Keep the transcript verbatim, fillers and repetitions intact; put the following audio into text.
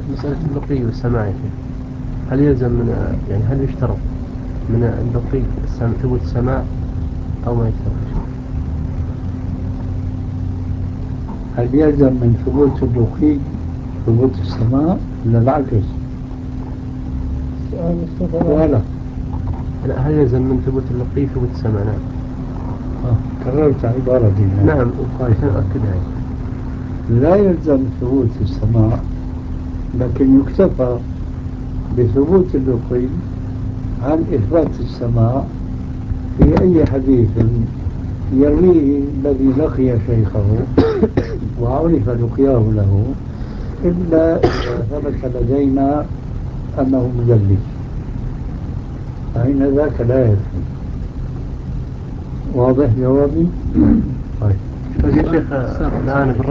مسألة اللقي والسماع يا شيخ، هل يلزم من يعني هل يشترط من اللقي السم- ثبوت السماع أو ما يشترط يا شيخ؟ هل يلزم من ثبوت اللقي ثبوت السماء ولا العكس؟ سؤال مستفاد. ولا لا، هل يلزم من ثبوت اللقي ثبوت السماع؟ نعم. آه. كررت عبارة دي يعني. نعم، طيب. عشان أؤكدها يا شيخ. لا يلزم ثبوت السماء، لكن يكتفى بثبوت اللقي عن إثبات السماء في أي حديث يرويه الذي لقي شيخه وعرف لقياه له، إلا إذا ثبت لدينا أنه مدلس، فإن ذاك لا يكفي. واضح جوابي؟ طيب. طيب يا شيخ، الآن